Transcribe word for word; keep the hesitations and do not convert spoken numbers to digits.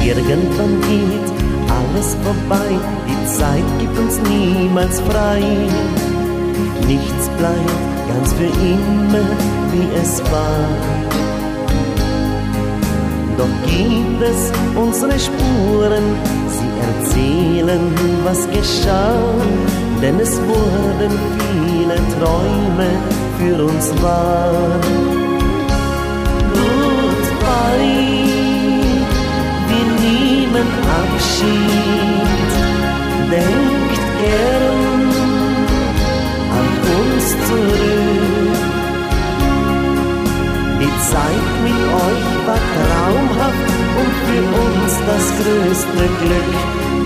Irgendwann geht alles vorbei, die Zeit gibt uns niemals frei. Nichts bleibt ganz für immer, wie es war. Doch gibt es unsere Spuren, sie erzählen, was geschah. Denn es wurden viele Träume für uns wahr. Goodbye, wir nehmen Abschied. Denkt gern an uns zurück. Die Zeit mit euch war traumhaft und für uns das größte Glück.